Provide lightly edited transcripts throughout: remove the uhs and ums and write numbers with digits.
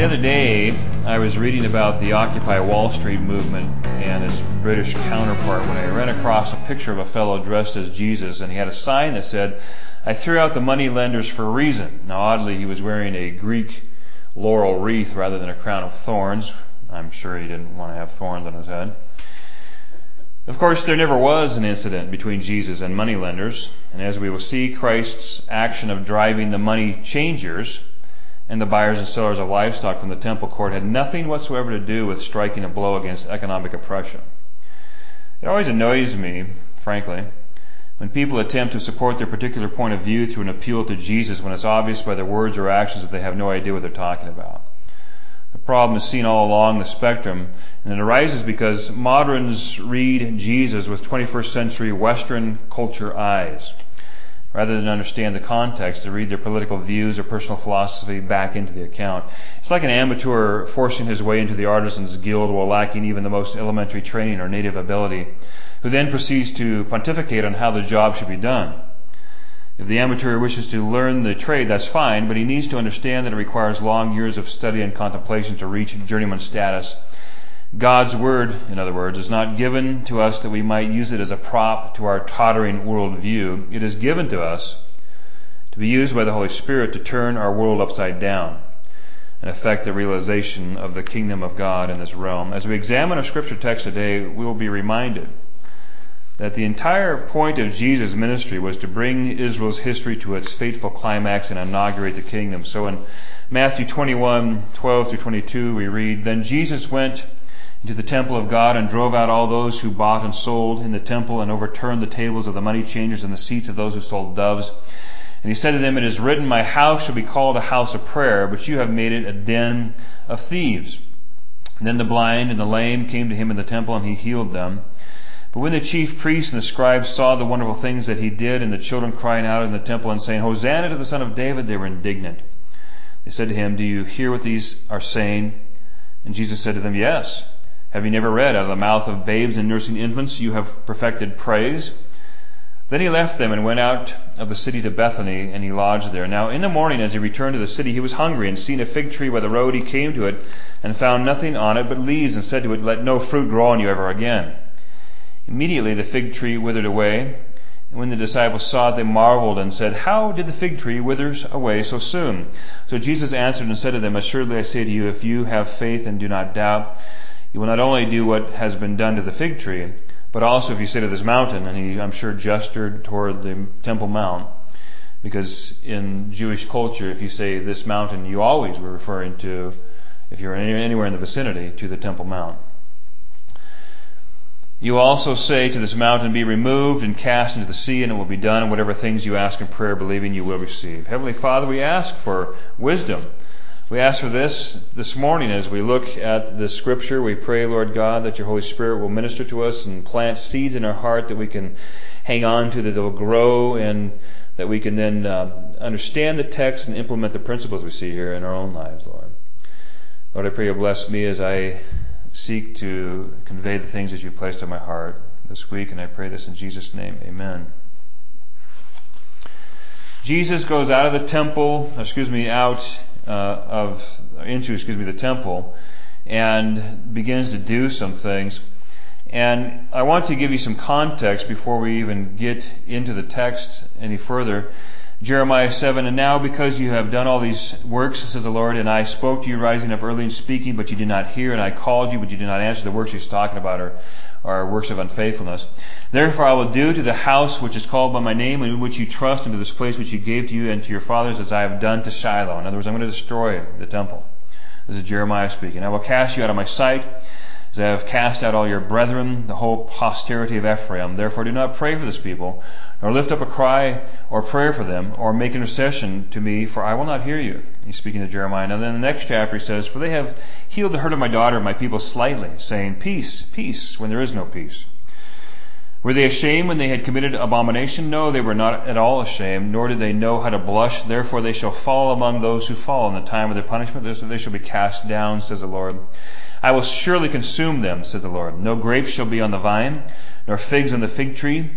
The other day, I was reading about the Occupy Wall Street movement and its British counterpart when I ran across a picture of a fellow dressed as Jesus, and he had a sign that said, "I threw out the money lenders for a reason." Now, oddly, he was wearing a Greek laurel wreath rather than a crown of thorns. I'm sure he didn't want to have thorns on his head. Of course, there never was an incident between Jesus and moneylenders, and as we will see, Christ's action of driving the money changers and the buyers and sellers of livestock from the temple court had nothing whatsoever to do with striking a blow against economic oppression. It always annoys me, frankly, when people attempt to support their particular point of view through an appeal to Jesus when it's obvious by their words or actions that they have no idea what they're talking about. The problem is seen all along the spectrum, and it arises because moderns read Jesus with 21st century Western culture eyes. Rather than understand the context, they read their political views or personal philosophy back into the account. It's like an amateur forcing his way into the artisan's guild while lacking even the most elementary training or native ability, who then proceeds to pontificate on how the job should be done. If the amateur wishes to learn the trade, that's fine, but he needs to understand that it requires long years of study and contemplation to reach journeyman status. God's Word, in other words, is not given to us that we might use it as a prop to our tottering worldview. It is given to us to be used by the Holy Spirit to turn our world upside down and affect the realization of the kingdom of God in this realm. As we examine our scripture text today, we will be reminded that the entire point of Jesus' ministry was to bring Israel's history to its fateful climax and inaugurate the kingdom. So in Matthew 21:12-22, we read, "Then Jesus went into the temple of God and drove out all those who bought and sold in the temple and overturned the tables of the money changers and the seats of those who sold doves. And he said to them, 'It is written, my house shall be called a house of prayer, but you have made it a den of thieves.' And then the blind and the lame came to him in the temple, and he healed them. But when the chief priests and the scribes saw the wonderful things that he did, and the children crying out in the temple and saying, 'Hosanna to the Son of David,' they were indignant. They said to him, 'Do you hear what these are saying?' And Jesus said to them, 'Yes. Have you never read, out of the mouth of babes and nursing infants you have perfected praise?' Then he left them and went out of the city to Bethany, and he lodged there. Now in the morning, as he returned to the city, he was hungry, and seeing a fig tree by the road, he came to it and found nothing on it but leaves, and said to it, 'Let no fruit grow on you ever again.' Immediately the fig tree withered away, and when the disciples saw it, they marveled and said, 'How did the fig tree wither away so soon?' So Jesus answered and said to them, 'Assuredly I say to you, if you have faith and do not doubt, you will not only do what has been done to the fig tree, but also if you say to this mountain,'" and he, I'm sure, gestured toward the Temple Mount, because in Jewish culture, if you say this mountain, you always were referring to, if you're anywhere in the vicinity, to the Temple Mount. "You also say to this mountain, be removed and cast into the sea, and it will be done, and whatever things you ask in prayer, believing you will receive." Heavenly Father, we ask for wisdom. We ask for this morning as we look at the scripture. We pray, Lord God, that your Holy Spirit will minister to us and plant seeds in our heart that we can hang on to, that they will grow, and that we can then understand the text and implement the principles we see here in our own lives, Lord. Lord, I pray you'll bless me as I seek to convey the things that you've placed on my heart this week, and I pray this in Jesus' name. Amen. Jesus goes out of the temple, into the temple, and begins to do some things. And I want to give you some context before we even get into the text any further. Jeremiah 7, "And now because you have done all these works, says the Lord, and I spoke to you rising up early and speaking, but you did not hear, and I called you, but you did not answer." The works he's talking about are works of unfaithfulness. "Therefore I will do to the house which is called by my name, and in which you trust, and to this place which you gave to you and to your fathers, as I have done to Shiloh." In other words, I'm going to destroy the temple. This is Jeremiah speaking. "I will cast you out of my sight, as I have cast out all your brethren, the whole posterity of Ephraim. Therefore do not pray for this people, nor lift up a cry or prayer for them, or make intercession to me, for I will not hear you." He's speaking to Jeremiah. Now then the next chapter he says, "For they have healed the hurt of my daughter, my people, slightly, saying, 'Peace, peace,' when there is no peace. Were they ashamed when they had committed abomination? No, they were not at all ashamed, nor did they know how to blush. Therefore they shall fall among those who fall in the time of their punishment. They shall be cast down, says the Lord. I will surely consume them, says the Lord. No grapes shall be on the vine, nor figs on the fig tree.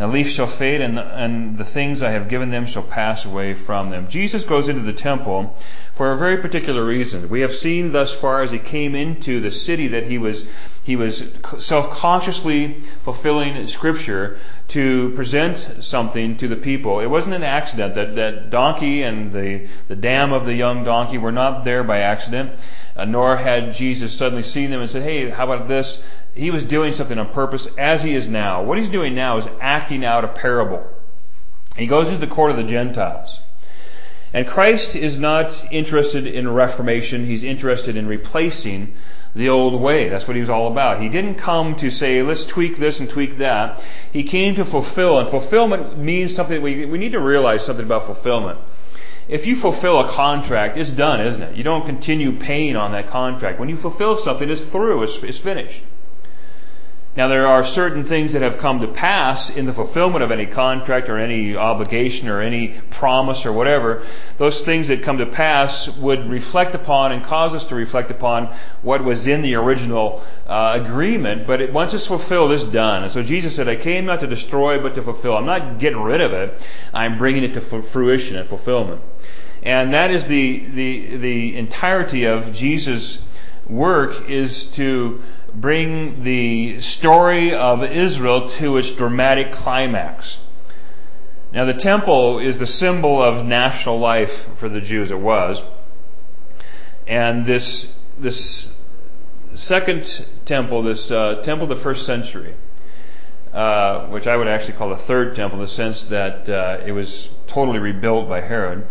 The leaf shall fade, and the things I have given them shall pass away from them. Jesus goes into the temple for a very particular reason. We have seen thus far as he came into the city that he was self-consciously fulfilling Scripture to present something to the people. It wasn't an accident. That donkey and the dam of the young donkey were not there by accident, nor had Jesus suddenly seen them and said, hey, how about this? He was doing something on purpose, as he is now. What he's doing now is acting out a parable. He goes into the court of the Gentiles. And Christ is not interested in reformation. He's interested in replacing the old way. That's what he was all about. He didn't come to say, let's tweak this and tweak that. He came to fulfill. And fulfillment means something. We need to realize something about fulfillment. If you fulfill a contract, it's done, isn't it? You don't continue paying on that contract. When you fulfill something, it's through. It's finished. Now, there are certain things that have come to pass in the fulfillment of any contract or any obligation or any promise or whatever. Those things that come to pass would reflect upon and cause us to reflect upon what was in the original agreement. But once it's fulfilled, it's done. And so Jesus said, I came not to destroy but to fulfill. I'm not getting rid of it. I'm bringing it to fruition and fulfillment. And that is the entirety of Jesus' work, is to bring the story of Israel to its dramatic climax. Now, the temple is the symbol of national life for the Jews. It was. And this second temple, temple of the first century, which I would actually call the third temple in the sense that it was totally rebuilt by Herod,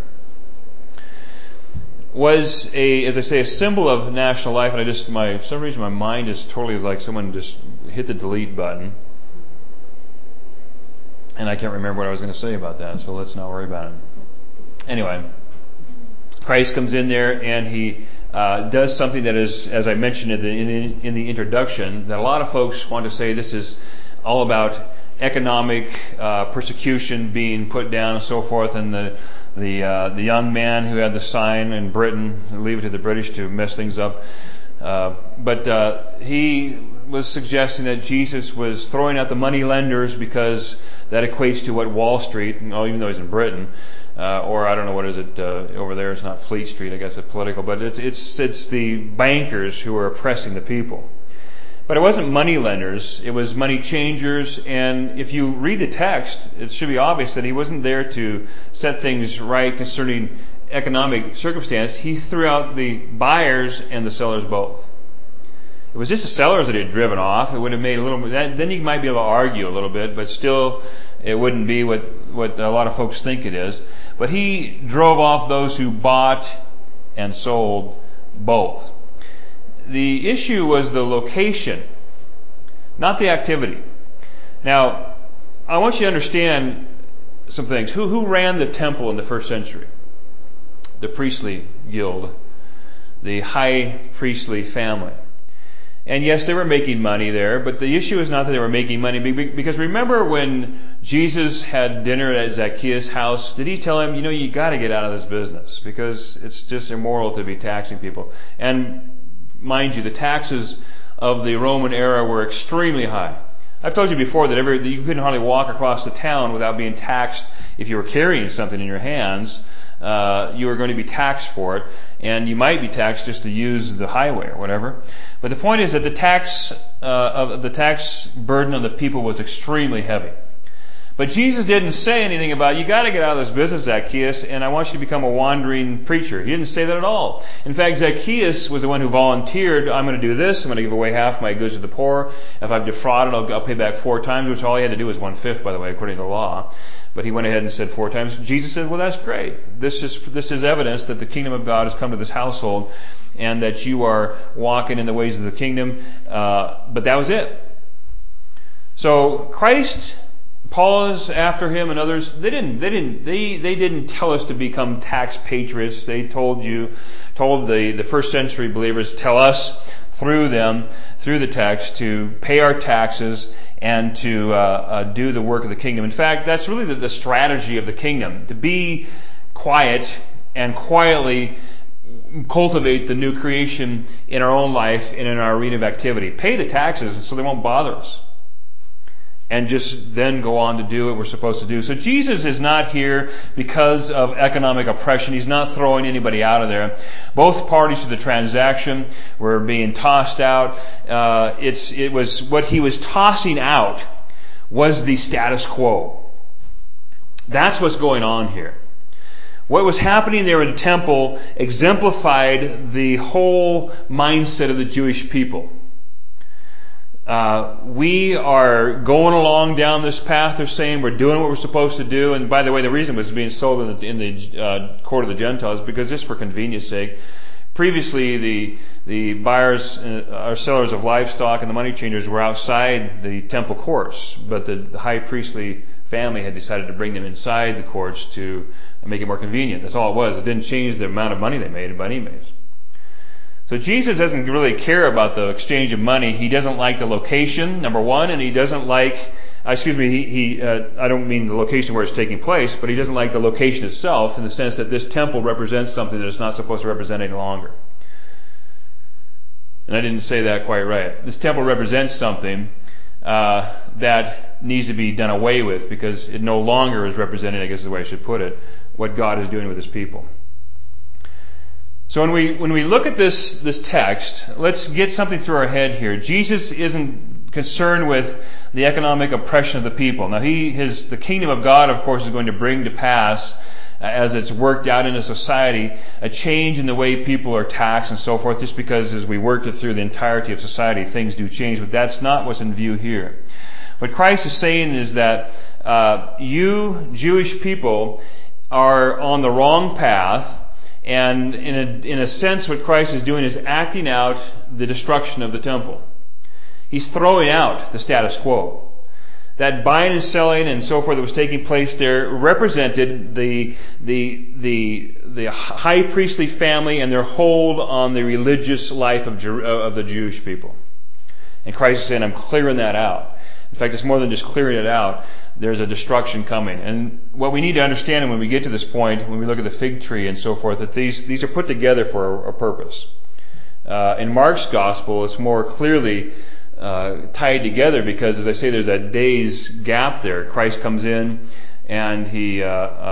was as I say, a symbol of national life. And for some reason my mind is totally like someone just hit the delete button. And I can't remember what I was going to say about that, so let's not worry about it. Anyway, Christ comes in there and he does something that is, as I mentioned in the introduction, that a lot of folks want to say this is all about economic persecution being put down and so forth, and the young man who had the sign in Britain, leave it to the British to mess things up. But he was suggesting that Jesus was throwing out the money lenders because that equates to what Wall Street, even though he's in Britain, or I don't know what is it over there. It's not Fleet Street, I guess it's political, but it's the bankers who are oppressing the people. But it wasn't money lenders, it was money changers. And if you read the text, it should be obvious that he wasn't there to set things right concerning economic circumstance. He threw out the buyers and the sellers both. It was just the sellers that he had driven off. It would have made a little bit, then you might be able to argue a little bit, but still it wouldn't be what a lot of folks think it is. But he drove off those who bought and sold both. The issue was the location, not the activity. Now, I want you to understand some things. Who ran the temple in the first century? The priestly guild, the high priestly family. And yes, they were making money there, but the issue is not that they were making money, because remember when Jesus had dinner at Zacchaeus' house, did he tell him, you got to get out of this business because it's just immoral to be taxing people? And mind you, the taxes of the Roman era were extremely high. I've told you before that you couldn't hardly walk across the town without being taxed. If you were carrying something in your hands, you were going to be taxed for it, and you might be taxed just to use the highway or whatever. But the point is that the tax burden on the people was extremely heavy. But Jesus didn't say anything about, you got to get out of this business, Zacchaeus, and I want you to become a wandering preacher. He didn't say that at all. In fact, Zacchaeus was the one who volunteered, I'm going to do this, I'm going to give away half my goods to the poor. If I've defrauded, I'll pay back 4 times, which all he had to do was 1/5, by the way, according to the law. But he went ahead and said 4 times. Jesus said, well, that's great. This is evidence that the kingdom of God has come to this household and that you are walking in the ways of the kingdom. But that was it. So Christ, Paulus after him and others, they didn't tell us to become tax patriots. They told the first century believers, tell us through the text, to pay our taxes and to do the work of the kingdom. In fact, that's really the strategy of the kingdom, to be quiet and quietly cultivate the new creation in our own life and in our arena of activity. Pay the taxes so they won't bother us. and just then go on to do what we're supposed to do. So Jesus is not here because of economic oppression. He's not throwing anybody out of there. Both parties to the transaction were being tossed out. It was what he was tossing out was the status quo. That's what's going on here. What was happening there in the temple exemplified the whole mindset of the Jewish people. We are going along down this path, they're saying. We're doing what we're supposed to do. And by the way, the reason it was being sold in the court of the Gentiles is because just for convenience sake. Previously, the buyers or sellers of livestock and the money changers were outside the temple courts, but the high priestly family had decided to bring them inside the courts to make it more convenient. That's all it was. It didn't change the amount of money they made by any means. So Jesus doesn't really care about the exchange of money. He doesn't like the location, number one, and he doesn't like, I don't mean the location where it's taking place, but he doesn't like the location itself in the sense that this temple represents something that it's not supposed to represent any longer. And I didn't say that quite right. This temple represents something that needs to be done away with because it no longer is representing, I guess is the way I should put it, what God is doing with His people. So when we look at this text, let's get something through our head here. Jesus isn't concerned with the economic oppression of the people. Now the kingdom of God, of course, is going to bring to pass, as it's worked out in a society, a change in the way people are taxed and so forth, just because as we work it through the entirety of society, things do change. But that's not what's in view here. What Christ is saying is that you, Jewish people, are on the wrong path. And in a sense, what Christ is doing is acting out the destruction of the temple. He's throwing out the status quo. That buying and selling and so forth that was taking place there represented the high priestly family and their hold on the religious life of the Jewish people. And Christ is saying, I'm clearing that out. In fact, it's more than just clearing it out. There's a destruction coming. And what we need to understand when we get to this point, when we look at the fig tree and so forth, that these are put together for a purpose. In Mark's gospel, it's more clearly tied together because, as I say, there's that day's gap there. Christ comes in and he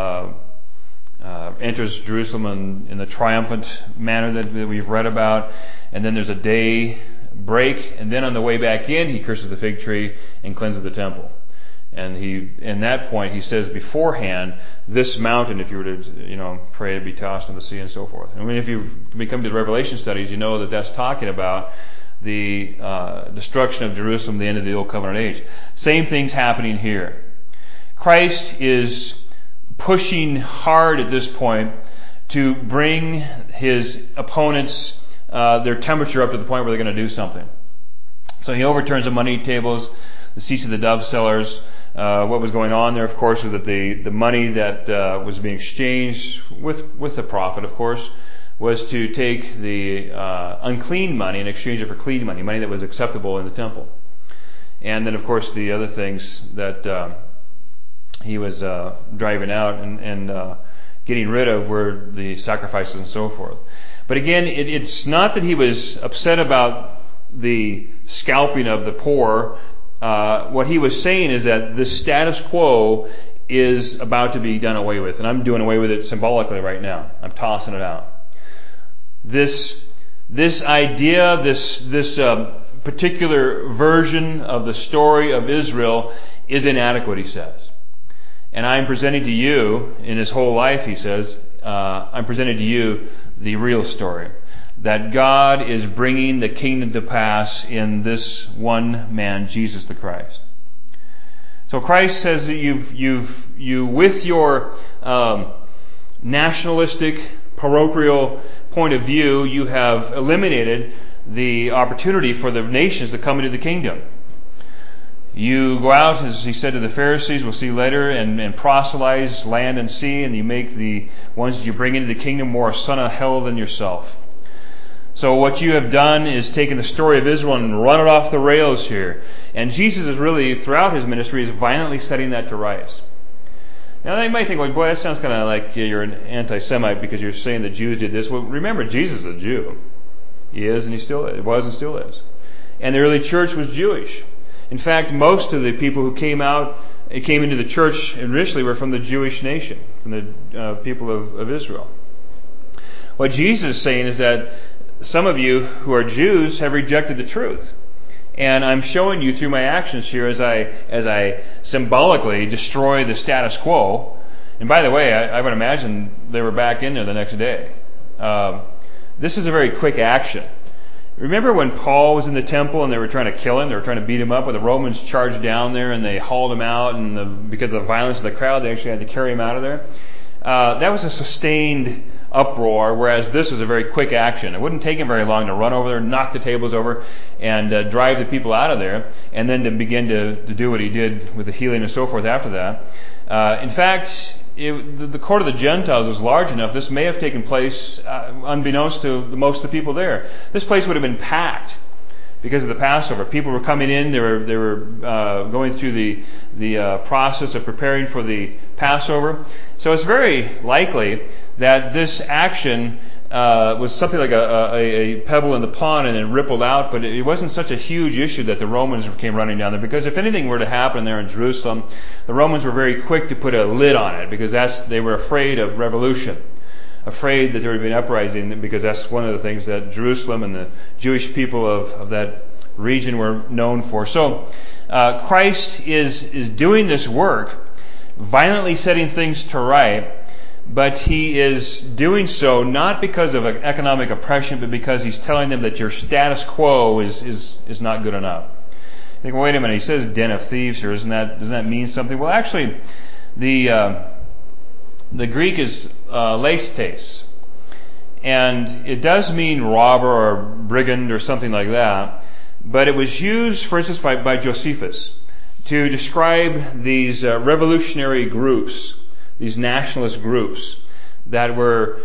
enters Jerusalem in the triumphant manner that we've read about. And then there's a day break, and then on the way back in, he curses the fig tree and cleanses the temple. And in that point, he says beforehand, this mountain, if you were to, pray to be tossed in the sea and so forth. I mean, if you've come to the Revelation studies, you know that that's talking about the destruction of Jerusalem, the end of the Old Covenant age. Same thing's happening here. Christ is pushing hard at this point to bring his opponents their temperature up to the point where they're going to do something. So he overturns the money tables, the seats of the dove sellers. What was going on there, of course, was that the money that was being exchanged with the profit, of course, was to take the unclean money and exchange it for clean money that was acceptable in the temple. And then, of course, the other things that he was driving out and getting rid of were the sacrifices and so forth. But again, it's not that he was upset about the scalping of the poor. What he was saying is that the status quo is about to be done away with, and I'm doing away with it symbolically right now. I'm tossing it out. This idea, this particular version of the story of Israel is inadequate, he says. And I'm presenting to you, in his whole life, he says, I'm presenting to you the real story. That God is bringing the kingdom to pass in this one man, Jesus the Christ. So Christ says that you with your nationalistic, parochial point of view, you have eliminated the opportunity for the nations to come into the kingdom. You go out, as he said to the Pharisees, we'll see later, and proselytize land and sea, and you make the ones that you bring into the kingdom more a son of hell than yourself. So what you have done is taken the story of Israel and run it off the rails here. And Jesus is really, throughout his ministry, is violently setting that to rights. Now they might think, well, boy, that sounds kind of like you're an anti-Semite because you're saying the Jews did this. Well, remember, Jesus is a Jew. He is and he still is. Was and still is. And the early church was Jewish. In fact, most of the people who came into the church initially were from the Jewish nation, from the people of Israel. What Jesus is saying is that some of you who are Jews have rejected the truth. And I'm showing you through my actions here as I symbolically destroy the status quo. And by the way, I would imagine they were back in there the next day. This is a very quick action. Remember when Paul was in the temple and they were trying to kill him? They were trying to beat him up, but the Romans charged down there and they hauled him out, and because of the violence of the crowd, they actually had to carry him out of there. That was a sustained uproar, whereas this was a very quick action. It wouldn't take him very long to run over there, knock the tables over, and drive the people out of there, and then to begin to do what he did with the healing and so forth after that. In fact, the court of the Gentiles was large enough, this may have taken place unbeknownst to most of the people there. This place would have been packed because of the Passover. People were coming in, they were going through the process of preparing for the Passover. So it's very likely that this action was something like a pebble in the pond and it rippled out, but it wasn't such a huge issue that the Romans came running down there, because if anything were to happen there in Jerusalem, the Romans were very quick to put a lid on it, because they were afraid of revolution, afraid that there would be an uprising, because that's one of the things that Jerusalem and the Jewish people of that region were known for. So Christ is doing this work, violently setting things to right, but he is doing so not because of economic oppression, but because he's telling them that your status quo is not good enough. You think, well, wait a minute, he says den of thieves here, doesn't that mean something? Well, actually, the Greek is leistes, and it does mean robber or brigand or something like that, but it was used, for instance, by Josephus to describe these revolutionary groups, these nationalist groups that were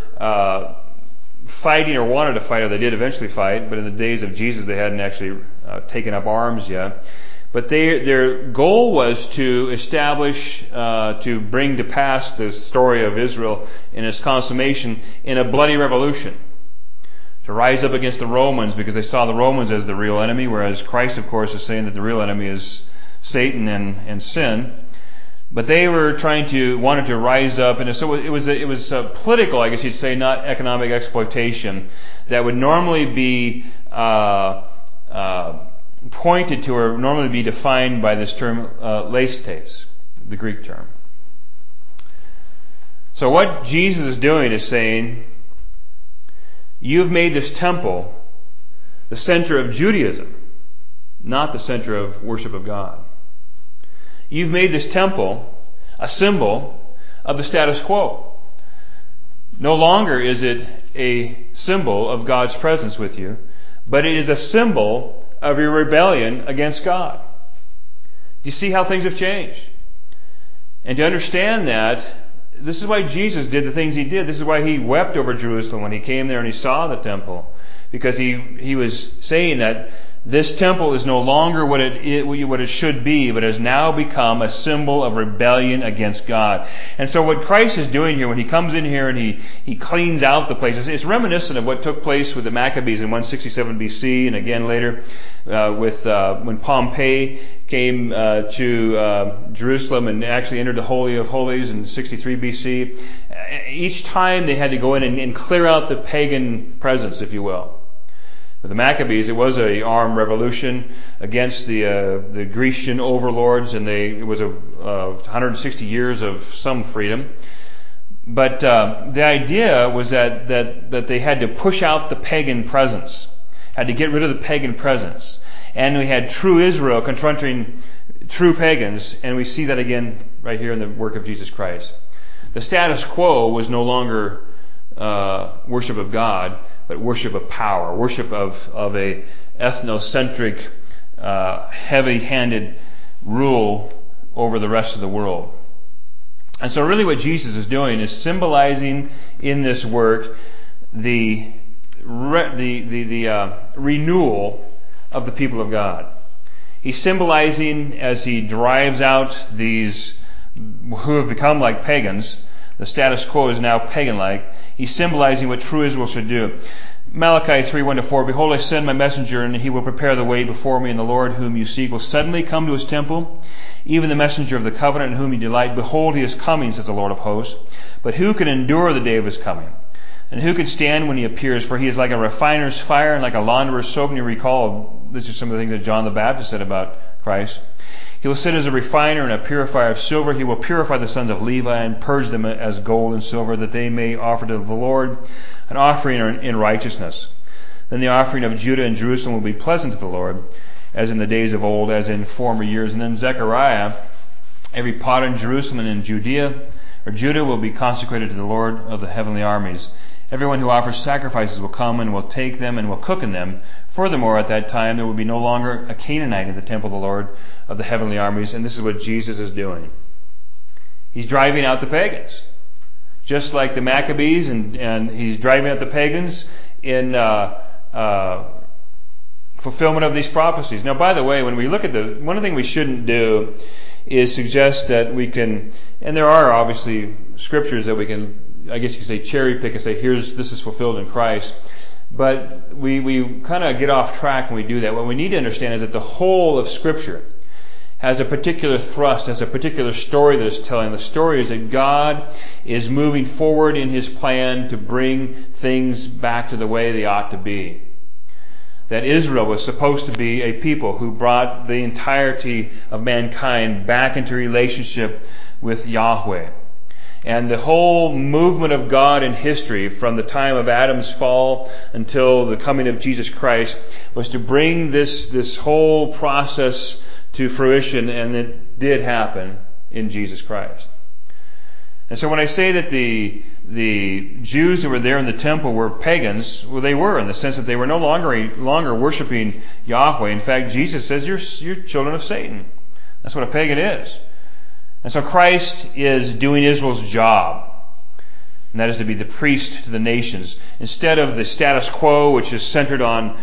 fighting or wanted to fight, or they did eventually fight, but in the days of Jesus they hadn't actually taken up arms yet. But their goal was to establish, to bring to pass the story of Israel in its consummation in a bloody revolution. To rise up against the Romans, because they saw the Romans as the real enemy, whereas Christ, of course, is saying that the real enemy is Satan and sin. But they were wanted to rise up, and so it was political, I guess you'd say, not economic exploitation, that would normally be pointed to, or normally be defined by this term leistes, the Greek term. So what Jesus is doing is saying, you've made this temple the center of Judaism, not the center of worship of God. You've made this temple a symbol of the status quo. No longer is it a symbol of God's presence with you, but it is a symbol of your rebellion against God. Do you see how things have changed? And to understand that, this is why Jesus did the things he did. This is why he wept over Jerusalem when he came there and he saw the temple. Because he was saying that this temple is no longer what it should be, but has now become a symbol of rebellion against God. And so what Christ is doing here, when he comes in here and he cleans out the place, it's reminiscent of what took place with the Maccabees in 167 BC, and again later when Pompey came to Jerusalem and actually entered the Holy of Holies in 63 BC. Each time they had to go in and clear out the pagan presence, if you will. With the Maccabees, it was an armed revolution against the Grecian overlords, and it was 160 years of some freedom. But the idea was that they had to push out the pagan presence, had to get rid of the pagan presence, and we had true Israel confronting true pagans, and we see that again right here in the work of Jesus Christ. The status quo was no longer worship of God, but worship of power, worship of a ethnocentric, heavy-handed rule over the rest of the world. And so really what Jesus is doing is symbolizing in this work the renewal of the people of God. He's symbolizing, as he drives out these who have become like pagans, The status quo is now pagan-like. He's symbolizing what true Israel should do. Malachi 3:1-4, Behold, I send my messenger, and he will prepare the way before me, and the Lord whom you seek will suddenly come to his temple, even the messenger of the covenant in whom you delight. Behold, he is coming, says the Lord of hosts. But who can endure the day of his coming? And who can stand when he appears? For he is like a refiner's fire and like a launderer's soap. And you recall, these are some of the things that John the Baptist said about Christ. He will sit as a refiner and a purifier of silver. He will purify the sons of Levi and purge them as gold and silver, that they may offer to the Lord an offering in righteousness. Then the offering of Judah and Jerusalem will be pleasant to the Lord, as in the days of old, as in former years. And then Zechariah, every pot in Jerusalem and in Judah will be consecrated to the Lord of the heavenly armies. Everyone who offers sacrifices will come and will take them and will cook in them. Furthermore, at that time there will be no longer a Canaanite in the temple of the Lord of the heavenly armies. And this is what Jesus is doing. He's driving out the pagans. Just like the Maccabees, and he's driving out the pagans in fulfillment of these prophecies. Now, by the way, when we look at one thing we shouldn't do is suggest that we can, and there are obviously scriptures that we can, I guess you could say, cherry pick and say, this is fulfilled in Christ. But we kind of get off track when we do that. What we need to understand is that the whole of Scripture has a particular thrust, has a particular story that it's telling. The story is that God is moving forward in His plan to bring things back to the way they ought to be. That Israel was supposed to be a people who brought the entirety of mankind back into relationship with Yahweh. And the whole movement of God in history, from the time of Adam's fall until the coming of Jesus Christ, was to bring this whole process to fruition, and it did happen in Jesus Christ. And so when I say that the Jews that were there in the temple were pagans, well, they were, in the sense that they were no longer worshiping Yahweh. In fact, Jesus says, you're children of Satan. That's what a pagan is. And so Christ is doing Israel's job, and that is to be the priest to the nations. Instead of the status quo, which is centered on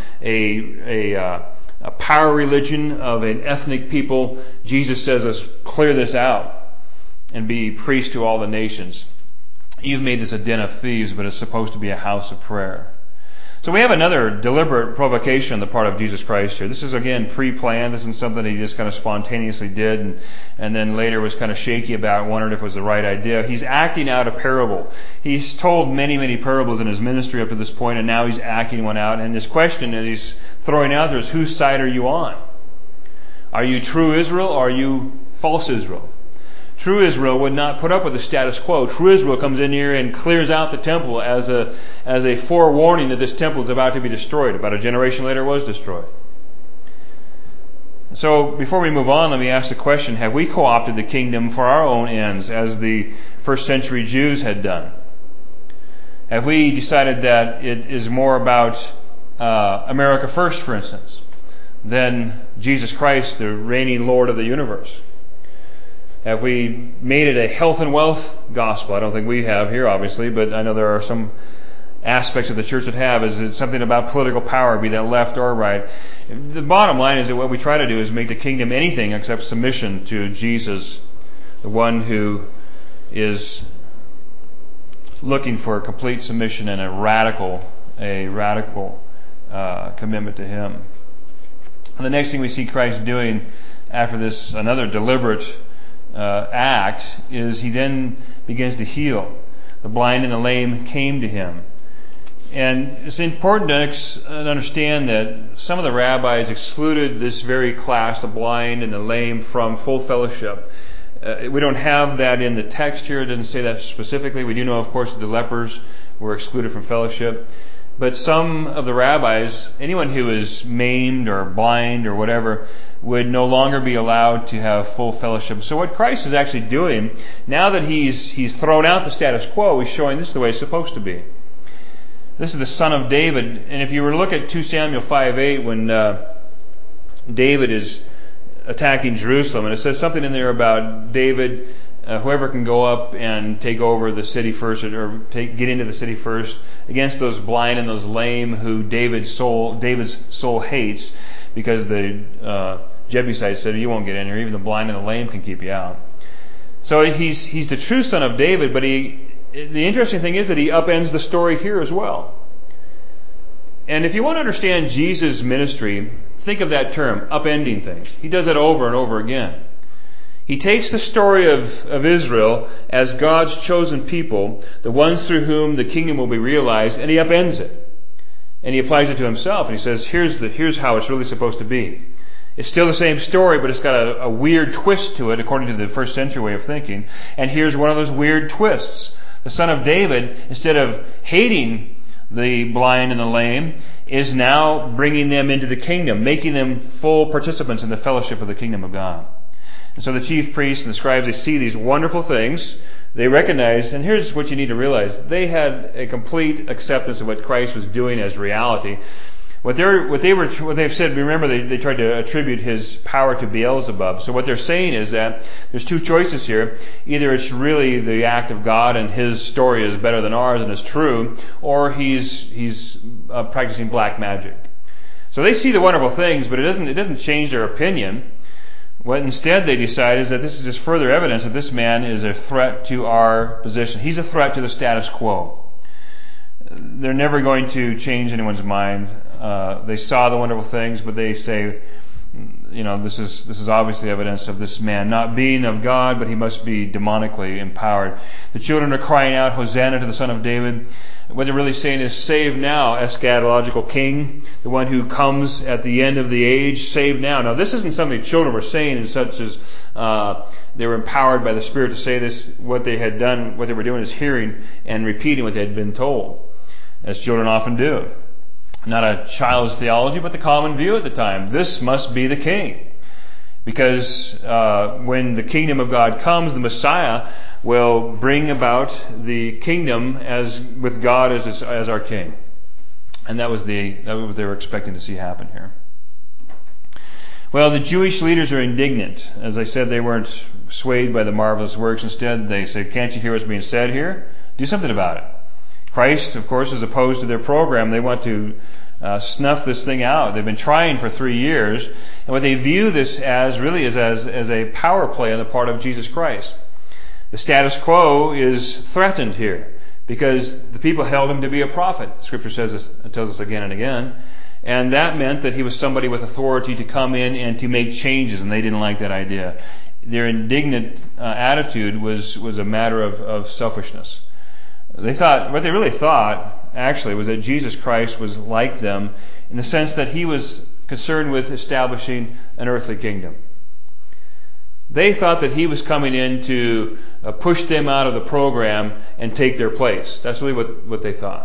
a power religion of an ethnic people, Jesus says, let's clear this out and be priest to all the nations. You've made this a den of thieves, but it's supposed to be a house of prayer. So we have another deliberate provocation on the part of Jesus Christ here. This is, again, pre-planned. This isn't something he just kind of spontaneously did and then later was kind of shaky about, wondered if it was the right idea. He's acting out a parable. He's told many, many parables in his ministry up to this point, and now he's acting one out. And his question that he's throwing out there is, whose side are you on? Are you true Israel, or are you false Israel? True Israel would not put up with the status quo. True Israel comes in here and clears out the temple as a forewarning that this temple is about to be destroyed. About a generation later, it was destroyed. So before we move on, let me ask the question, have we co-opted the kingdom for our own ends, as the first century Jews had done? Have we decided that it is more about America first, for instance, than Jesus Christ, the reigning Lord of the universe? Have we made it a health and wealth gospel? I don't think we have here, obviously, but I know there are some aspects of the church that have. Is it something about political power, be that left or right? The bottom line is that what we try to do is make the kingdom anything except submission to Jesus, the one who is looking for complete submission and a radical commitment to Him. And the next thing we see Christ doing after this, another deliberate act, is He then begins to heal. The blind and the lame came to Him. And it's important to understand that some of the rabbis excluded this very class, the blind and the lame, from full fellowship. We don't have that in the text here. It doesn't say that specifically. We do know, of course, that the lepers were excluded from fellowship. But some of the rabbis, anyone who is maimed or blind or whatever, would no longer be allowed to have full fellowship. So what Christ is actually doing, now that he's thrown out the status quo, he's showing this is the way it's supposed to be. This is the son of David. And if you were to look at 2 Samuel 5:8, when David is attacking Jerusalem, and it says something in there about David, whoever can go up and take over the city first, or get into the city first, against those blind and those lame who David's soul hates, because the Jebusites said, you won't get in here, even the blind and the lame can keep you out. So he's the true son of David, but the interesting thing is that he upends the story here as well. And if you want to understand Jesus' ministry, think of that term, upending things. He does it over and over again. He takes the story of Israel as God's chosen people, the ones through whom the kingdom will be realized, and he upends it. And he applies it to himself, and he says, here's how it's really supposed to be. It's still the same story, but it's got a weird twist to it, according to the first century way of thinking. And here's one of those weird twists. The son of David, instead of hating the blind and the lame, is now bringing them into the kingdom, making them full participants in the fellowship of the kingdom of God. And so the chief priests and the scribes, they see these wonderful things. They recognize, and here's what you need to realize, they had a complete acceptance of what Christ was doing as reality. What they've said, remember, they tried to attribute his power to Beelzebub. So what they're saying is that there's two choices here. Either it's really the act of God and his story is better than ours and is true, or he's practicing black magic. So they see the wonderful things, but it doesn't change their opinion. What instead they decide is that this is just further evidence that this man is a threat to our position. He's a threat to the status quo. They're never going to change anyone's mind. They saw the wonderful things, but they say, this is obviously evidence of this man not being of God, but he must be demonically empowered. The children are crying out, Hosanna to the Son of David. What they're really saying is, save now, eschatological king, the one who comes at the end of the age, save now. Now, this isn't something children were saying in such as they were empowered by the Spirit to say this. What they were doing is hearing and repeating what they had been told, as children often do. Not a child's theology, but the common view at the time. This must be the king. Because when the kingdom of God comes, the Messiah will bring about the kingdom with God as our king. And that was what they were expecting to see happen here. Well, the Jewish leaders are indignant. As I said, they weren't swayed by the marvelous works. Instead, they said, can't you hear what's being said here? Do something about it. Christ, of course, is opposed to their program. They want to snuff this thing out. They've been trying for 3 years. And what they view this as really is as a power play on the part of Jesus Christ. The status quo is threatened here because the people held him to be a prophet. Scripture tells us again and again. And that meant that he was somebody with authority to come in and to make changes, and they didn't like that idea. Their indignant attitude was a matter of selfishness. What they really thought, actually, was that Jesus Christ was like them in the sense that he was concerned with establishing an earthly kingdom. They thought that he was coming in to push them out of the program and take their place. That's really what they thought.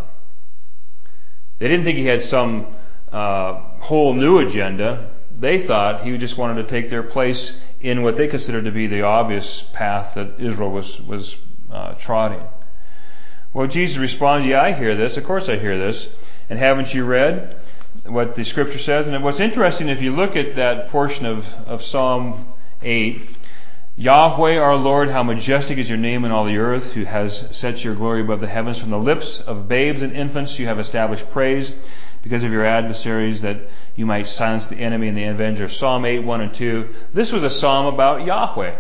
They didn't think he had some whole new agenda. They thought he just wanted to take their place in what they considered to be the obvious path that Israel was trotting. Well, Jesus responds, yeah, I hear this. Of course I hear this. And haven't you read what the Scripture says? And what's interesting, if you look at that portion of Psalm 8, Yahweh our Lord, how majestic is your name in all the earth, who has set your glory above the heavens. From the lips of babes and infants you have established praise because of your adversaries, that you might silence the enemy and the avenger. Psalm 8, 1 and 2. This was a psalm about Yahweh.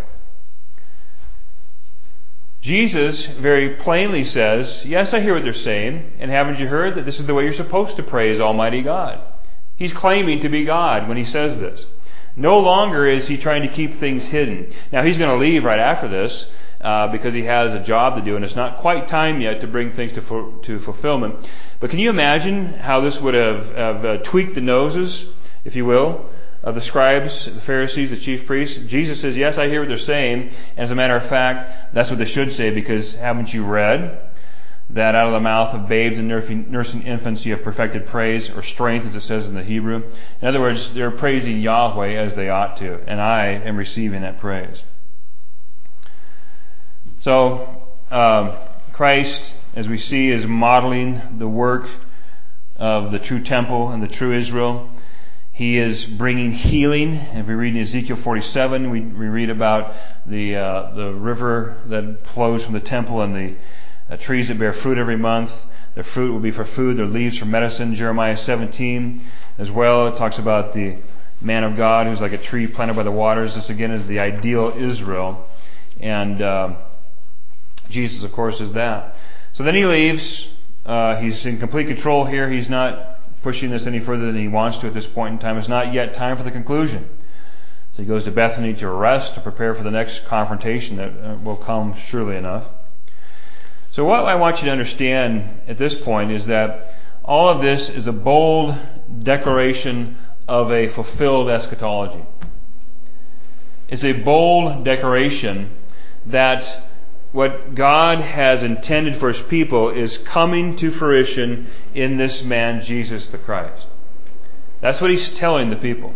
Jesus very plainly says, yes, I hear what they're saying, and haven't you heard that this is the way you're supposed to praise Almighty God? He's claiming to be God when he says this. No longer is he trying to keep things hidden. Now, he's going to leave right after this because he has a job to do, and it's not quite time yet to bring things to fulfillment. But can you imagine how this would have tweaked the noses, if you will, of the scribes, the Pharisees, the chief priests? Jesus says, yes, I hear what they're saying. And as a matter of fact, that's what they should say, because haven't you read that out of the mouth of babes and nursing infants you have perfected praise, or strength, as it says in the Hebrew? In other words, they're praising Yahweh as they ought to, and I am receiving that praise. So, Christ, as we see, is modeling the work of the true temple and the true Israel. He is bringing healing. If we read in Ezekiel 47, we read about the river that flows from the temple and the trees that bear fruit every month. Their fruit will be for food, their leaves for medicine. Jeremiah 17 as well, it talks about the man of God who's like a tree planted by the waters. This again is the ideal Israel. And Jesus, of course, is that. So then he leaves. He's in complete control here. He's not pushing this any further than he wants to at this point in time. It's not yet time for the conclusion. So he goes to Bethany to rest, to prepare for the next confrontation that will come surely enough. So what I want you to understand at this point is that all of this is a bold declaration of a fulfilled eschatology. It's a bold declaration that what God has intended for His people is coming to fruition in this man, Jesus the Christ. That's what He's telling the people.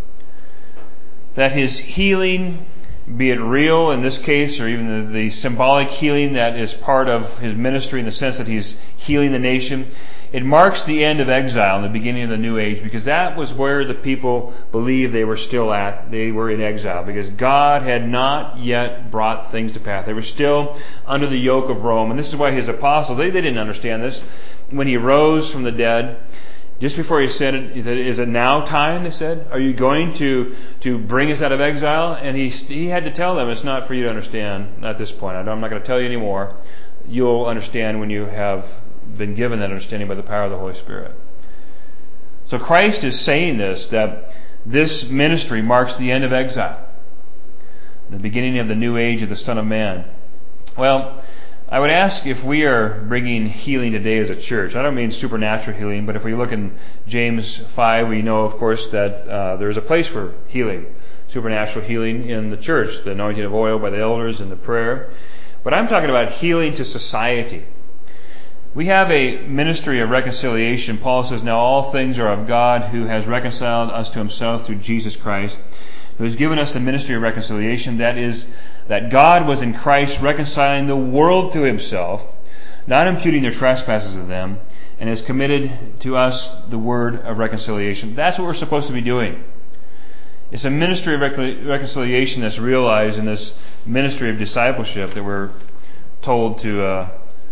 That His healing, be it real in this case, or even the symbolic healing that is part of His ministry in the sense that He's healing the nation, it marks the end of exile and the beginning of the new age, because that was where the people believed they were still at. They were in exile because God had not yet brought things to pass. They were still under the yoke of Rome. And this is why His apostles, they didn't understand this. When He rose from the dead, just before He said it, is it now time, they said? Are you going to bring us out of exile? And he had to tell them, it's not for you to understand at this point. I'm not going to tell you anymore. You'll understand when you have been given that understanding by the power of the Holy Spirit. So Christ is saying that this ministry marks the end of exile, the beginning of the new age of the Son of Man. Well, I would ask if we are bringing healing today as a church. I don't mean supernatural healing, but if we look in James 5, we know, of course, that there's a place for healing, supernatural healing in the church, the anointing of oil by the elders and the prayer. But I'm talking about healing to society. We have a ministry of reconciliation. Paul says, now all things are of God, who has reconciled us to Himself through Jesus Christ, who has given us the ministry of reconciliation. That is, that God was in Christ reconciling the world to Himself, not imputing their trespasses of them, and has committed to us the word of reconciliation. That's what we're supposed to be doing. It's a ministry of reconciliation that's realized in this ministry of discipleship that we're told to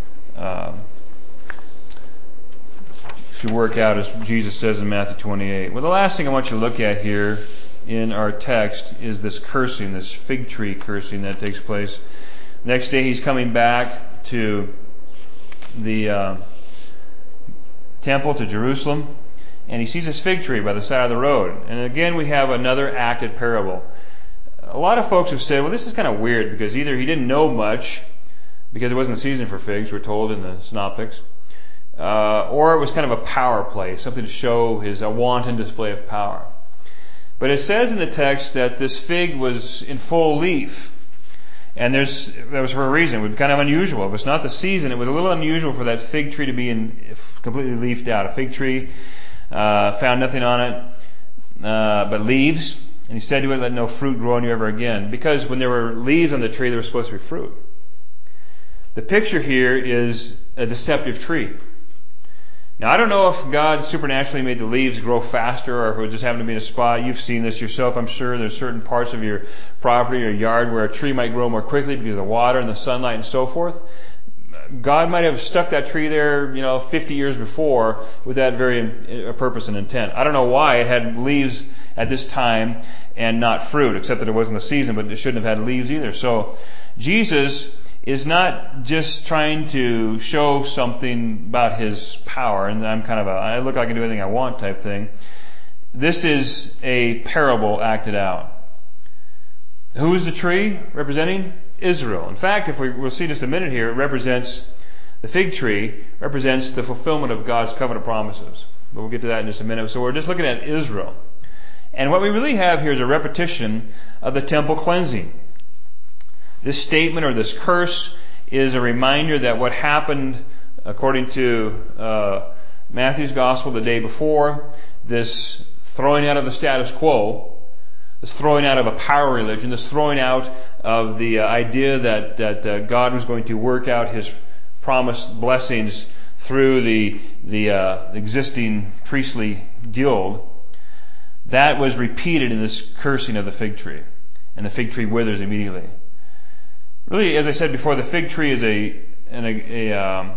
work out, as Jesus says in Matthew 28. Well, the last thing I want you to look at here in our text is this cursing, this fig tree cursing that takes place. Next day He's coming back to the temple, to Jerusalem, and He sees this fig tree by the side of the road. And again we have another acted parable. A lot of folks have said, well, this is kind of weird because either He didn't know much because it wasn't the season for figs, we're told in the synoptics, or it was kind of a power play, something to show a wanton display of power. But it says in the text that this fig was in full leaf. And that was for a reason. It would be kind of unusual. If it's not the season, it was a little unusual for that fig tree to be completely leafed out. A fig tree, found nothing on it but leaves. And He said to it, let no fruit grow on you ever again. Because when there were leaves on the tree, there was supposed to be fruit. The picture here is a deceptive tree. Now, I don't know if God supernaturally made the leaves grow faster or if it just happened to be in a spot. You've seen this yourself, I'm sure. There's certain parts of your property or yard where a tree might grow more quickly because of the water and the sunlight and so forth. God might have stuck that tree there, 50 years before with that very purpose and intent. I don't know why it had leaves at this time and not fruit, except that it wasn't the season, but it shouldn't have had leaves either. So Jesus is not just trying to show something about His power, and I'm kind of I look like I can do anything I want type thing. This is a parable acted out. Who is the tree representing? Israel. In fact, if we'll see in just a minute here, the fig tree represents the fulfillment of God's covenant promises. But we'll get to that in just a minute. So we're just looking at Israel. And what we really have here is a repetition of the temple cleansing. This statement or this curse is a reminder that what happened, according to Matthew's gospel the day before, this throwing out of the status quo, this throwing out of a power religion, this throwing out of the idea that God was going to work out His promised blessings through the existing priestly guild, that was repeated in this cursing of the fig tree. And the fig tree withers immediately. Really, as I said before, the fig tree is a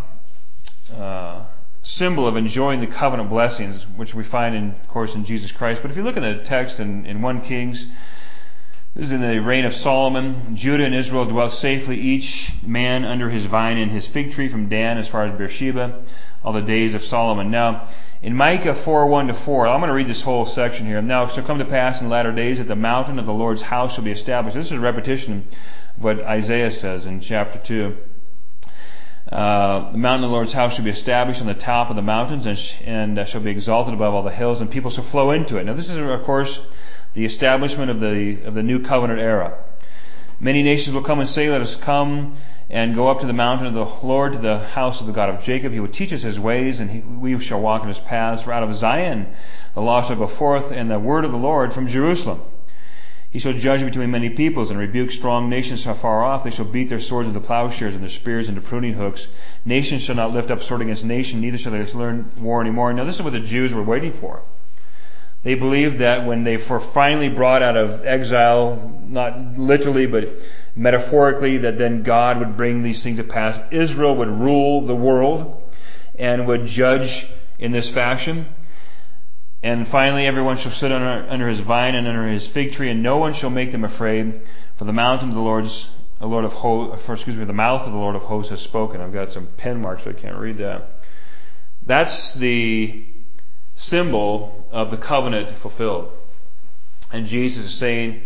symbol of enjoying the covenant blessings, which we find, of course, in Jesus Christ. But if you look in the text in 1 Kings This is in the reign of Solomon. Judah and Israel dwelt safely, each man under his vine and his fig tree from Dan as far as Beersheba, all the days of Solomon. Now, in Micah 4:1-4, I'm going to read this whole section here. Now, it shall come to pass in the latter days that the mountain of the Lord's house shall be established. This is a repetition of what Isaiah says in chapter 2. The mountain of the Lord's house shall be established on the top of the mountains and shall be exalted above all the hills, and people shall flow into it. Now, this is, of course, the establishment of the new covenant era. Many nations will come and say, let us come and go up to the mountain of the Lord, to the house of the God of Jacob. He will teach us his ways, and we shall walk in his paths. For out of Zion the law shall go forth, and the word of the Lord from Jerusalem. He shall judge between many peoples, and rebuke strong nations afar off. They shall beat their swords into plowshares, and their spears into pruning hooks. Nation shall not lift up sword against nation, neither shall they learn war anymore. Now, this is what the Jews were waiting for. They believed that when they were finally brought out of exile, not literally but metaphorically, that then God would bring these things to pass. Israel would rule the world and would judge in this fashion. And finally everyone shall sit under his vine and under his fig tree, and no one shall make them afraid, for the mountain of the the mouth of the Lord of hosts has spoken. I've got some pen marks so I can't read that. That's the symbol of the covenant fulfilled. And Jesus is saying,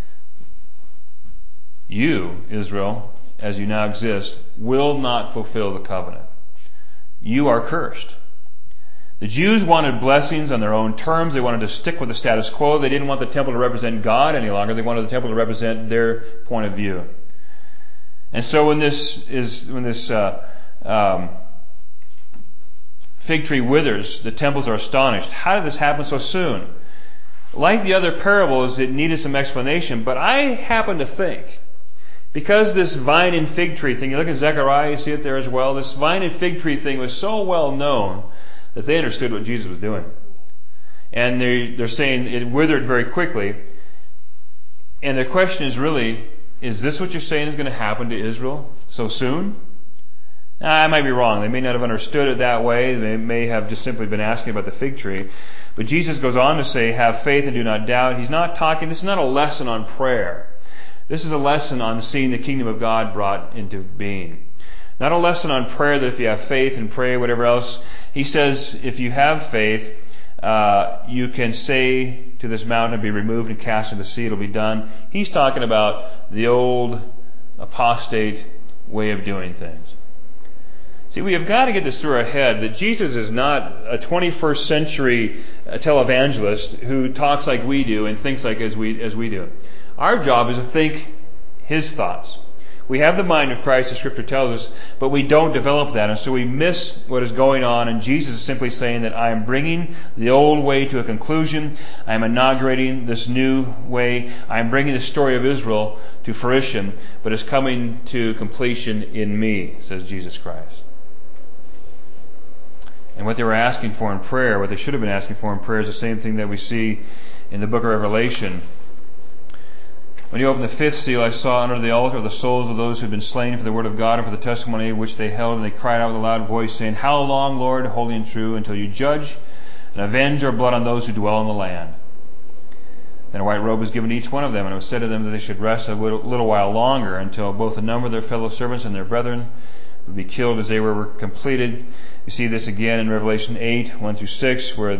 you, Israel, as you now exist, will not fulfill the covenant. You are cursed. The Jews wanted blessings on their own terms. They wanted to stick with the status quo. They didn't want the temple to represent God any longer. They wanted the temple to represent their point of view. And so when this fig tree withers, the temples are astonished. How did this happen so soon? Like the other parables, it needed some explanation, but I happen to think, because this vine and fig tree thing, you look at Zechariah, you see it there as well, this vine and fig tree thing was so well known that they understood what Jesus was doing. And they're saying it withered very quickly. And their question is really, is this what you're saying is going to happen to Israel so soon? Now, I might be wrong. They may not have understood it that way. They may have just simply been asking about the fig tree. But Jesus goes on to say, have faith and do not doubt. He's not talking, this is not a lesson on prayer. This is a lesson on seeing the kingdom of God brought into being. Not a lesson on prayer that if you have faith and pray, whatever else. He says, if you have faith, you can say to this mountain, be removed and cast into the sea, it'll be done. He's talking about the old apostate way of doing things. See, we have got to get this through our head that Jesus is not a 21st century televangelist who talks like we do and thinks like as we do. Our job is to think his thoughts. We have the mind of Christ, as Scripture tells us, but we don't develop that, and so we miss what is going on, and Jesus is simply saying that I am bringing the old way to a conclusion. I am inaugurating this new way. I am bringing the story of Israel to fruition, but it's coming to completion in me, says Jesus Christ. And what they were asking for in prayer, what they should have been asking for in prayer, is the same thing that we see in the book of Revelation. When he opened the fifth seal, I saw under the altar the souls of those who had been slain for the word of God and for the testimony which they held, and they cried out with a loud voice, saying, How long, Lord, holy and true, until you judge and avenge our blood on those who dwell in the land? Then a white robe was given to each one of them, and it was said to them that they should rest a little while longer, until both the number of their fellow servants and their brethren would be killed as they were completed. You see this again in Revelation 8, 1-6, where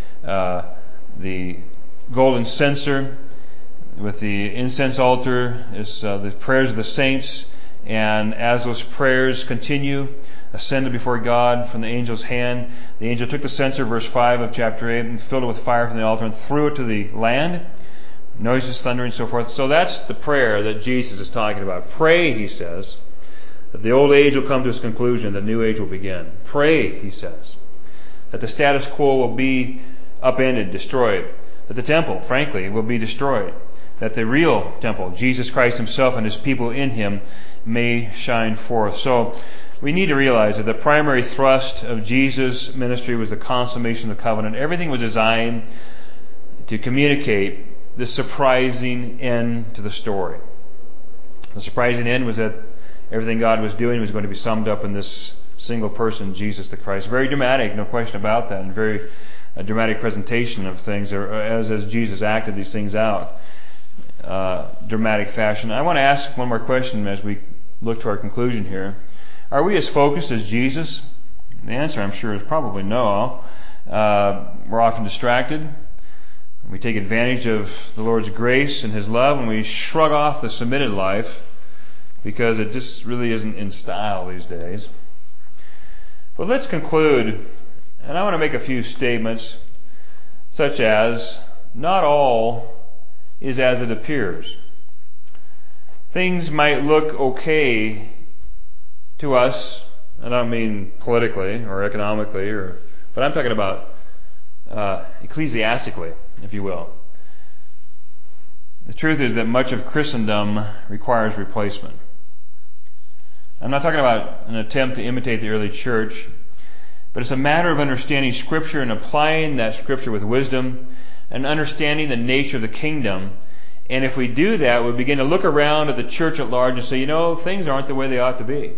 the golden censer with the incense altar is the prayers of the saints, and as those prayers continue, ascended before God from the angel's hand, the angel took the censer, verse 5 of chapter 8, and filled it with fire from the altar and threw it to the land. Noises, thunder, and so forth. So that's the prayer that Jesus is talking about. Pray, he says, that the old age will come to its conclusion, the new age will begin. Pray, he says, that the status quo will be upended, destroyed, that the temple, frankly, will be destroyed, that the real temple, Jesus Christ himself and his people in him, may shine forth. So we need to realize that the primary thrust of Jesus' ministry was the consummation of the covenant. Everything was designed to communicate the surprising end to the story. The surprising end was that everything God was doing was going to be summed up in this single person, Jesus the Christ. Very dramatic, no question about that, and very dramatic presentation of things as Jesus acted these things out. dramatic fashion. I want to ask one more question as we look to our conclusion here. Are we as focused as Jesus? The answer, I'm sure, is probably no. We're often distracted. We take advantage of the Lord's grace and His love, and we shrug off the submitted life because it just really isn't in style these days. But let's conclude, and I want to make a few statements, such as, not all is as it appears. Things might look okay to us. I don't mean politically or economically, but I'm talking about ecclesiastically, if you will. The truth is that much of Christendom requires replacement. I'm not talking about an attempt to imitate the early church, but it's a matter of understanding Scripture and applying that Scripture with wisdom and understanding the nature of the kingdom. And if we do that, we begin to look around at the church at large and say, things aren't the way they ought to be.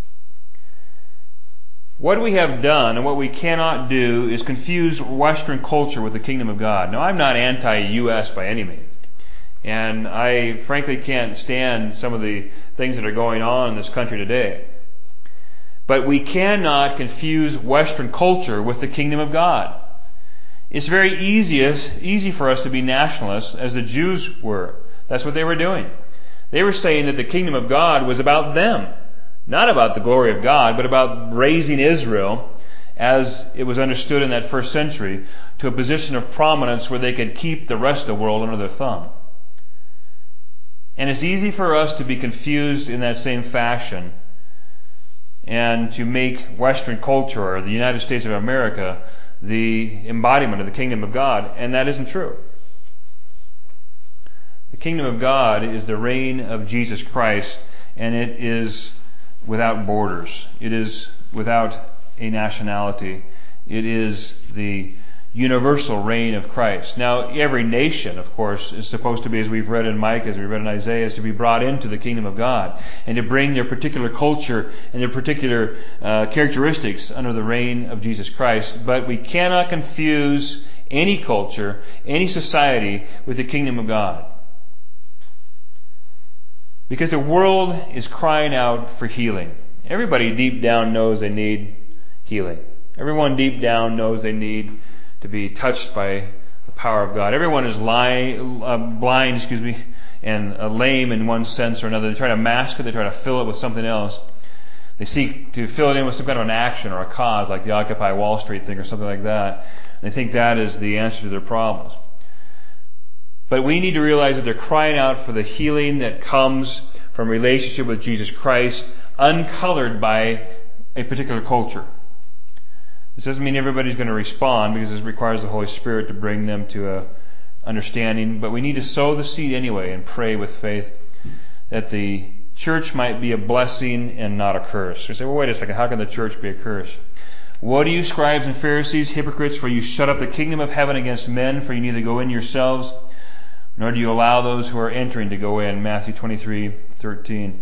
What we have done and what we cannot do is confuse Western culture with the kingdom of God. Now, I'm not anti-U.S. by any means. And I frankly can't stand some of the things that are going on in this country today. But we cannot confuse Western culture with the kingdom of God. It's very easy for us to be nationalists, as the Jews were. That's what they were doing. They were saying that the kingdom of God was about them. Not about the glory of God, but about raising Israel, as it was understood in that first century, to a position of prominence where they could keep the rest of the world under their thumb. And it's easy for us to be confused in that same fashion and to make Western culture, or the United States of America, the embodiment of the kingdom of God, and that isn't true. The kingdom of God is the reign of Jesus Christ, and it is without borders. It is without a nationality. It is the universal reign of Christ. Now, every nation, of course, is supposed to be, as we've read in Micah, as we read in Isaiah, is to be brought into the kingdom of God and to bring their particular culture and their particular characteristics under the reign of Jesus Christ. But we cannot confuse any culture, any society with the kingdom of God. Because the world is crying out for healing. Everybody deep down knows they need healing. Everyone deep down knows they need to be touched by the power of God. Everyone is blind, and lame in one sense or another. They try to mask it. They try to fill it with something else. They seek to fill it in with some kind of an action or a cause, like the Occupy Wall Street thing or something like that. And they think that is the answer to their problems. But we need to realize that they're crying out for the healing that comes from relationship with Jesus Christ, uncolored by a particular culture. This doesn't mean everybody's going to respond, because it requires the Holy Spirit to bring them to a understanding. But we need to sow the seed anyway and pray with faith that the church might be a blessing and not a curse. You say, well, wait a second, how can the church be a curse? Woe to you, scribes and Pharisees, hypocrites, for you shut up the kingdom of heaven against men, for you neither go in yourselves, nor do you allow those who are entering to go in. Matthew 23:13.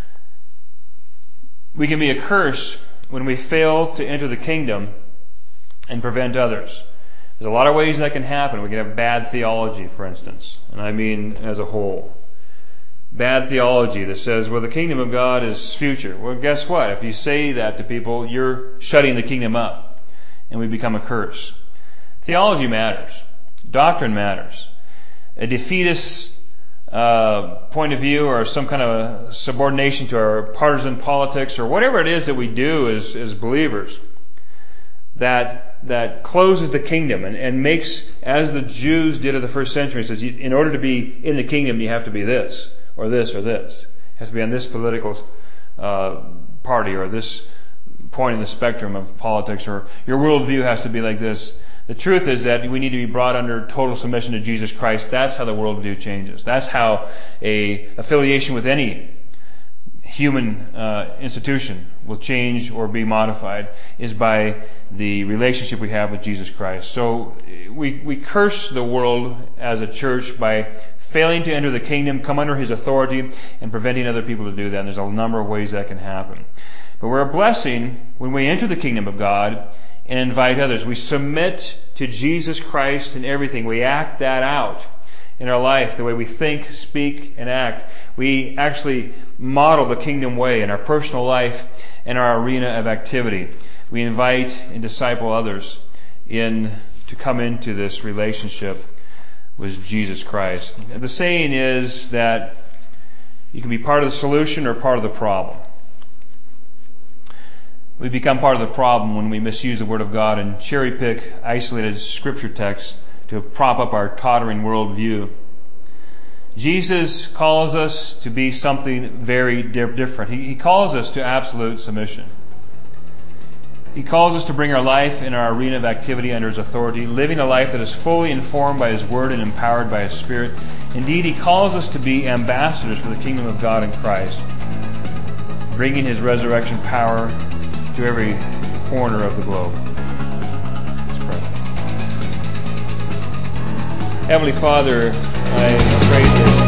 We can be a curse when we fail to enter the kingdom and prevent others. There's a lot of ways that can happen. We can have bad theology, for instance, and I mean as a whole. Bad theology that says, well, the kingdom of God is future. Well, guess what? If you say that to people, you're shutting the kingdom up, and we become a curse. Theology matters. Doctrine matters. A defeatist point of view, or some kind of a subordination to our partisan politics, or whatever it is that we do as believers, that closes the kingdom and makes, as the Jews did in the first century, says, in order to be in the kingdom, you have to be this, or this, or this. It has to be on this political party, or this point in the spectrum of politics, or your worldview has to be like this. The truth is that we need to be brought under total submission to Jesus Christ. That's how the worldview changes. That's how a affiliation with any human institution will change or be modified, is by the relationship we have with Jesus Christ. So we curse the world as a church by failing to enter the kingdom, come under His authority, and preventing other people to do that. And there's a number of ways that can happen. But we're a blessing when we enter the kingdom of God and invite others. We submit to Jesus Christ in everything. We act that out. in our life, the way we think, speak, and act. We actually model the kingdom way in our personal life and our arena of activity. We invite and disciple others to come into this relationship with Jesus Christ. The saying is that you can be part of the solution or part of the problem. We become part of the problem when we misuse the Word of God and cherry pick isolated scripture texts to prop up our tottering worldview. Jesus calls us to be something very different. He calls us to absolute submission. He calls us to bring our life in our arena of activity under His authority, living a life that is fully informed by His Word and empowered by His Spirit. Indeed, He calls us to be ambassadors for the kingdom of God in Christ, bringing His resurrection power to every corner of the globe. Let's pray. Heavenly Father, I pray that